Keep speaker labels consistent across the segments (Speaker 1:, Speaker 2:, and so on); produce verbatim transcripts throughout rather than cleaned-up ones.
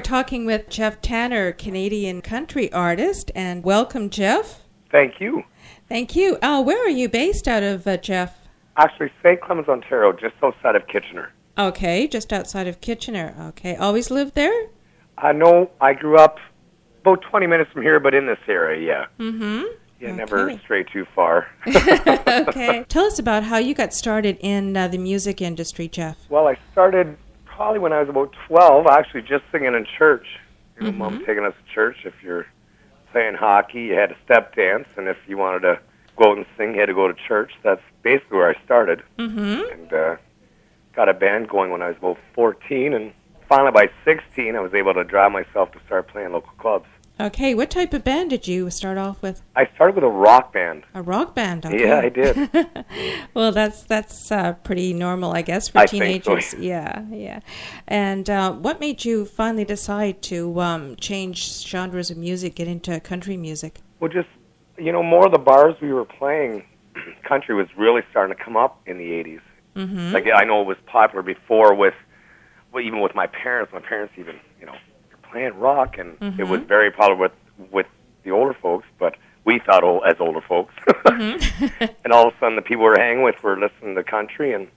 Speaker 1: talking with Jeff Tanner, Canadian country artist, and welcome, Jeff.
Speaker 2: Thank you.
Speaker 1: Thank you. Uh, where are you based out of, uh, Jeff?
Speaker 2: Actually, Saint Clemens, Ontario, just outside of Kitchener.
Speaker 1: Okay, just outside of Kitchener. Okay, always lived there?
Speaker 2: I know I grew up about twenty minutes from here, but in this area, yeah.
Speaker 1: Mm-hmm.
Speaker 2: Yeah,
Speaker 1: okay.
Speaker 2: Never stray too far.
Speaker 1: Okay. Tell us about how you got started in uh, the music industry, Jeff.
Speaker 2: Well, I started probably when I was about twelve, actually just singing in church. You know,
Speaker 1: Mm-hmm.
Speaker 2: Mom taking us to church. If you're playing hockey, you had a step dance, and if you wanted to go out and sing, you had to go to church. That's basically where I started.
Speaker 1: Mm-hmm.
Speaker 2: And uh, got a band going when I was about fourteen, and finally by sixteen, I was able to drive myself to start playing local clubs.
Speaker 1: Okay, what type of band did you start off with?
Speaker 2: I started with a rock band.
Speaker 1: A rock band, okay.
Speaker 2: Yeah, I did.
Speaker 1: Well, that's that's uh, pretty normal, I guess, for
Speaker 2: I think
Speaker 1: teenagers.
Speaker 2: so.
Speaker 1: Yeah, yeah. And uh, what made you finally decide to um, change genres of music, get into country music?
Speaker 2: Well, just, you know, more of the bars we were playing, country was really starting to come up in the eighties.
Speaker 1: Mm-hmm.
Speaker 2: Like, I know it was popular before with, well, even with my parents. My parents even, you know, playing rock, and
Speaker 1: mm-hmm.
Speaker 2: it was very popular with with the older folks, but we thought old, as older folks.
Speaker 1: Mm-hmm.
Speaker 2: And all of a sudden, the people we were hanging with were listening to country, and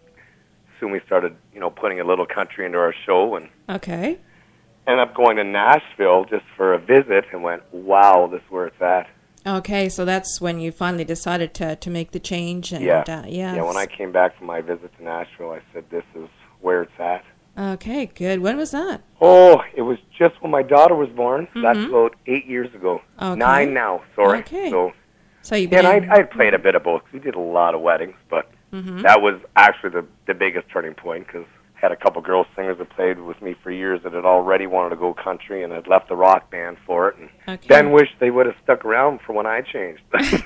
Speaker 2: soon we started, you know, putting a little country into our show, and
Speaker 1: Okay.
Speaker 2: ended up going to Nashville just for a visit, and went, wow, this is where it's at.
Speaker 1: Okay, so that's when you finally decided to, to make the change. And,
Speaker 2: Yeah.
Speaker 1: Uh, yes.
Speaker 2: Yeah, when I came back from my visit to Nashville, I said, this is where it's at.
Speaker 1: Okay, good. When was that?
Speaker 2: Oh, it was just when my daughter was born. So that's
Speaker 1: Mhm.
Speaker 2: about eight years ago.
Speaker 1: Okay.
Speaker 2: Nine now, sorry.
Speaker 1: Okay.
Speaker 2: So,
Speaker 1: So you
Speaker 2: yeah, and
Speaker 1: began...
Speaker 2: I, I played a bit of both. We did a lot of weddings, but
Speaker 1: Mhm.
Speaker 2: that was actually the, the biggest turning point, because I had a couple girl singers that played with me for years that had already wanted to go country and had left the rock band for it, and
Speaker 1: Okay.
Speaker 2: then wished they would have stuck around for when I changed.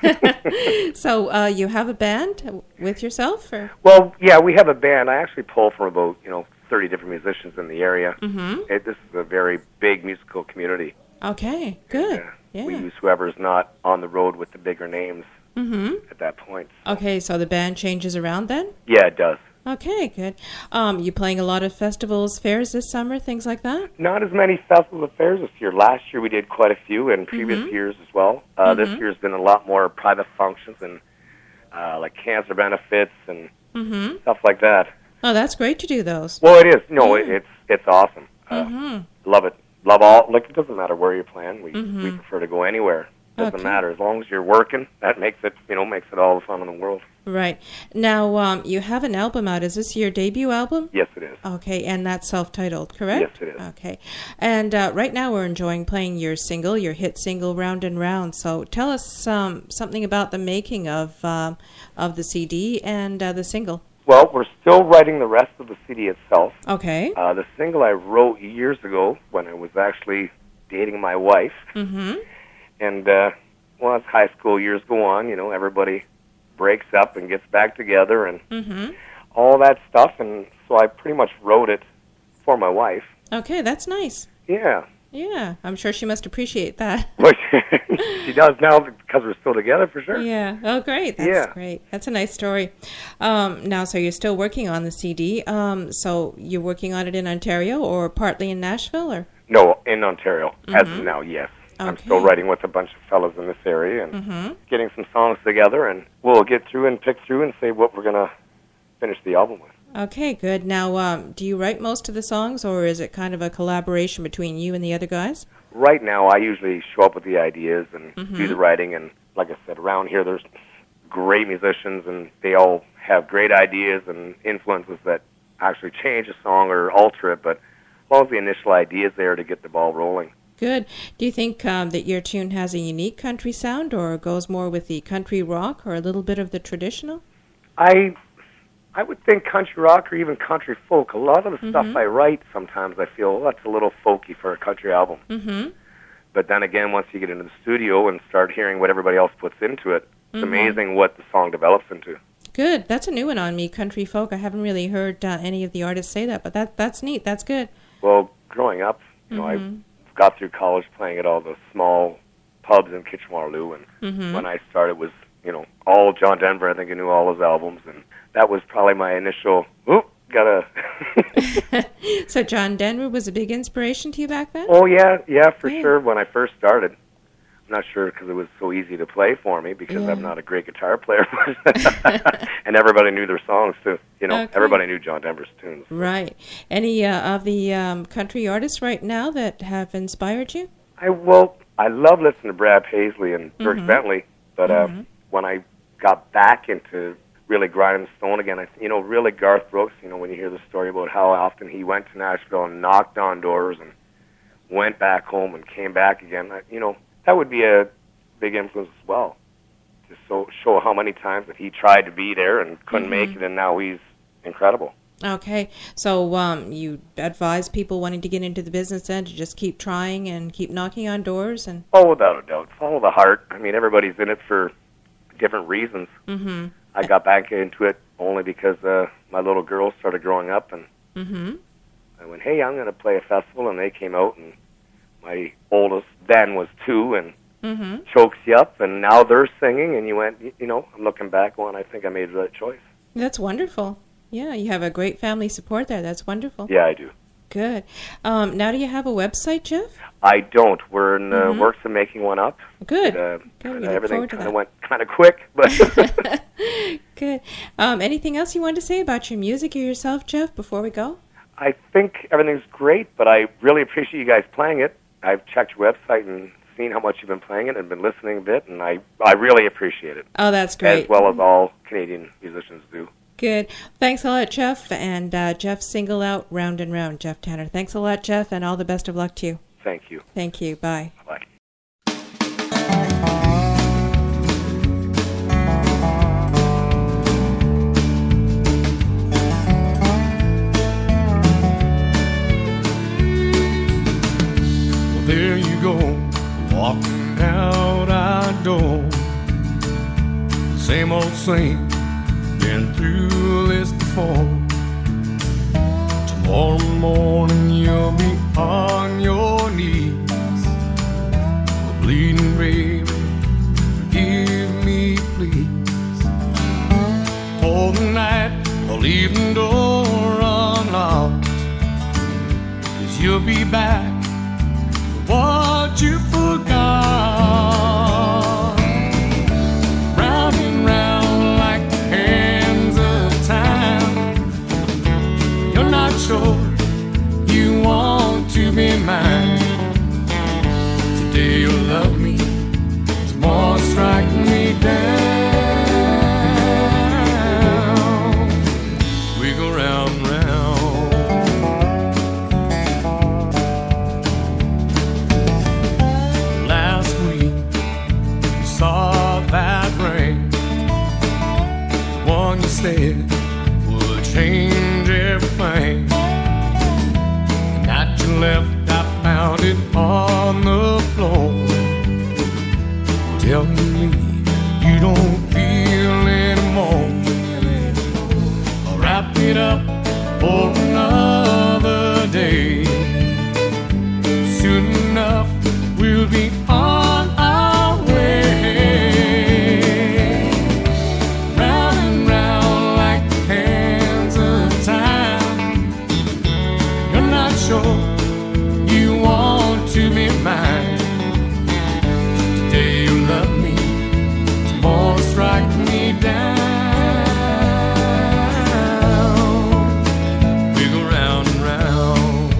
Speaker 1: So uh, you have a band with yourself? Or?
Speaker 2: Well, yeah, we have a band. I actually pull from about, you know, thirty different musicians in the area.
Speaker 1: Mm-hmm.
Speaker 2: It, this is a very big musical community.
Speaker 1: Okay, good.
Speaker 2: And, uh,
Speaker 1: Yeah.
Speaker 2: We use whoever's not on the road with the bigger names
Speaker 1: Mm-hmm.
Speaker 2: at that point.
Speaker 1: Okay, so the band changes around then?
Speaker 2: Yeah, it does.
Speaker 1: Okay, good. Um, you playing a lot of festivals, fairs this summer, things like that?
Speaker 2: Not as many festival affairs this year. Last year we did quite a few, and previous
Speaker 1: Mhm.
Speaker 2: years as well. Uh,
Speaker 1: Mhm.
Speaker 2: This year's been a lot more private functions and uh, like cancer benefits and
Speaker 1: Mm-hmm.
Speaker 2: stuff like that.
Speaker 1: Oh, that's great to do those.
Speaker 2: Well, it is. No, it,
Speaker 1: Yeah.
Speaker 2: it's it's awesome. Uh,
Speaker 1: Mm-hmm.
Speaker 2: Love it. Love all. Like, it doesn't matter where you're playing. We
Speaker 1: Mhm.
Speaker 2: we prefer to go anywhere. Doesn't
Speaker 1: Okay.
Speaker 2: matter as long as you're working. That makes it, you know, makes it all the fun in the world.
Speaker 1: Right. Now, um, you have an album out. Is this your debut album?
Speaker 2: Yes, it is.
Speaker 1: Okay, and that's self-titled, correct?
Speaker 2: Yes, it is.
Speaker 1: Okay. And uh, right now we're enjoying playing your single, your hit single, Round and Round. So tell us um, something about the making of um, of the C D and uh, the single.
Speaker 2: Well, we're still writing the rest of the C D itself.
Speaker 1: Okay.
Speaker 2: Uh, the single I wrote years ago when I was actually dating my wife.
Speaker 1: Mm-hmm.
Speaker 2: And, uh, well, as high school years go on, you know, everybody breaks up and gets back together and
Speaker 1: Mm-hmm.
Speaker 2: all that stuff. And so I pretty much wrote it for my wife.
Speaker 1: Okay, that's nice.
Speaker 2: Yeah.
Speaker 1: Yeah, I'm sure she must appreciate that.
Speaker 2: Which she does now because we're still together, for sure.
Speaker 1: Yeah. Oh, great. That's
Speaker 2: Yeah.
Speaker 1: great. That's a nice story. Um, now, so you're still working on the C D. Um, so you're working on it in Ontario or partly in Nashville, or?
Speaker 2: No, in Ontario. As
Speaker 1: Mhm.
Speaker 2: of now, yes. I'm
Speaker 1: Okay.
Speaker 2: still writing with a bunch of fellows in this area and
Speaker 1: Mm-hmm.
Speaker 2: getting some songs together, and we'll get through and pick through and say what we're going to finish the album with.
Speaker 1: Okay, good. Now, um, do you write most of the songs, or is it kind of a collaboration between you and the other guys?
Speaker 2: Right now, I usually show up with the ideas and
Speaker 1: Mhm.
Speaker 2: do the writing, and like I said, around here there's great musicians, and they all have great ideas and influences that actually change a song or alter it, but as long as the initial idea is there to get the ball rolling.
Speaker 1: Good. Do you think um, that your tune has a unique country sound, or goes more with the country rock, or a little bit of the traditional?
Speaker 2: I I would think country rock or even country folk. A lot of the stuff
Speaker 1: Mhm.
Speaker 2: I write, sometimes I feel, well, that's a little folky for a country album.
Speaker 1: Mm-hmm.
Speaker 2: But then again, once you get into the studio and start hearing what everybody else puts into it, it's
Speaker 1: Mhm.
Speaker 2: amazing what the song develops into.
Speaker 1: Good. That's a new one on me, country folk. I haven't really heard uh, any of the artists say that, but that that's neat. That's good.
Speaker 2: Well, growing up, you know,
Speaker 1: Mhm.
Speaker 2: I got through college playing at all the small pubs in Kitchener-Waterloo, and
Speaker 1: Mhm.
Speaker 2: when I started, it was, you know, all John Denver. I think I knew all his albums, and that was probably my initial, oh, gotta.
Speaker 1: So John Denver was a big inspiration to you back then?
Speaker 2: Oh yeah, yeah, for
Speaker 1: Yeah.
Speaker 2: sure. When I first started, I'm not sure because it was so easy to play for me because
Speaker 1: Yeah.
Speaker 2: I'm not a great guitar player, and everybody knew their songs too. You know,
Speaker 1: Okay.
Speaker 2: everybody knew John Denver's tunes.
Speaker 1: Right. Any uh, of the um, country artists right now that have inspired you?
Speaker 2: I well, I love listening to Brad Paisley and Dirk
Speaker 1: Mhm.
Speaker 2: Bentley, but uh,
Speaker 1: Mhm.
Speaker 2: when I got back into really grinding stone again, I, you know, really Garth Brooks. You know, when you hear the story about how often he went to Nashville and knocked on doors and went back home and came back again, I, you know, that would be a big influence as well. To so show how many times that he tried to be there and couldn't
Speaker 1: Mhm.
Speaker 2: make it, and now he's incredible.
Speaker 1: Okay. So um, you advise people wanting to get into the business then to just keep trying and keep knocking on doors and...
Speaker 2: Oh, without a doubt, follow the heart. I mean, everybody's in it for different reasons.
Speaker 1: Mm-hmm.
Speaker 2: I got back into it only because uh, my little girls started growing up, and
Speaker 1: Mm-hmm.
Speaker 2: I went, hey, I'm going to play a festival, and they came out, and my oldest then was two, and
Speaker 1: Mm-hmm.
Speaker 2: chokes you up, and now they're singing, and you went, y- you know, I'm looking back going, I think I made the right choice.
Speaker 1: That's wonderful. Yeah, you have a great family support there. That's wonderful.
Speaker 2: Yeah, I do.
Speaker 1: Good. Um, now, do you have a website, Jeff?
Speaker 2: I don't. We're in the
Speaker 1: Mhm.
Speaker 2: works of making one up.
Speaker 1: Good.
Speaker 2: Uh,
Speaker 1: Good.
Speaker 2: kinda
Speaker 1: We look
Speaker 2: everything
Speaker 1: forward to
Speaker 2: kind of
Speaker 1: that.
Speaker 2: went kind of quick, but
Speaker 1: Good. Um, anything else you wanted to say about your music or yourself, Jeff, before we go?
Speaker 2: I think everything's great, but I really appreciate you guys playing it. I've checked your website and seen how much you've been playing it and been listening a bit, and I, I really appreciate it,
Speaker 1: Oh, that's great.
Speaker 2: as well as all Canadian musicians do.
Speaker 1: Good. Thanks a lot, Jeff. And uh, Jeff single out Round and Round, Jeff Tanner. Thanks a lot, Jeff, and all the best of luck to you.
Speaker 2: Thank you.
Speaker 1: Thank you. Bye.
Speaker 2: Bye.
Speaker 3: Well, there you go, walking out our door. Same old same, been through this before. Tomorrow morning you'll be on your knees. Oh, bleeding baby, forgive me please. For the night I'll leave the door unlocked, 'cause you'll be back for what you forgot. Round and round like the hands of time. You're not sure you want to be mine. Today you'll love me, tomorrow strike me down. We go round and round. Last week you saw that ring, the one you said would change everything. The night you left, I found it on the floor. Telling me you don't feel anymore. I'll wrap it up for another day. Soon enough, we'll be on our way. Round and round like the hands of time. You're not sure you want to be mine. Today you love me, tomorrow strike me down. We go round and round.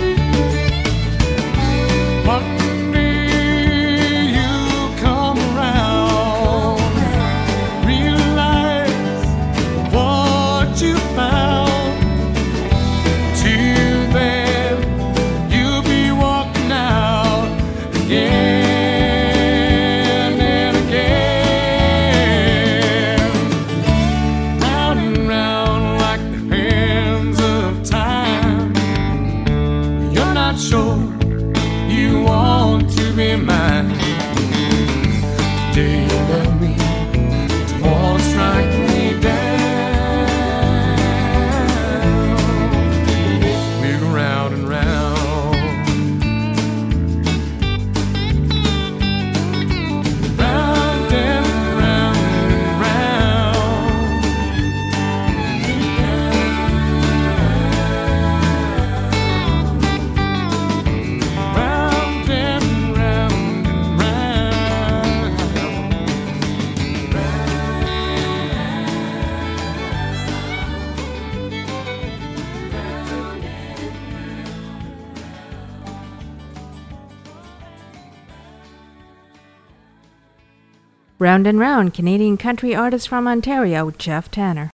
Speaker 3: One day you come around, realize what you found. Till then, you'll be walking out again and again. Round and round like the hands of time. You're not sure you want to be mine. Today you love me, tomorrow strike me down. We go round and round. Round and round and round.
Speaker 1: Round and Round, Canadian country artist from Ontario, Jeff Tanner.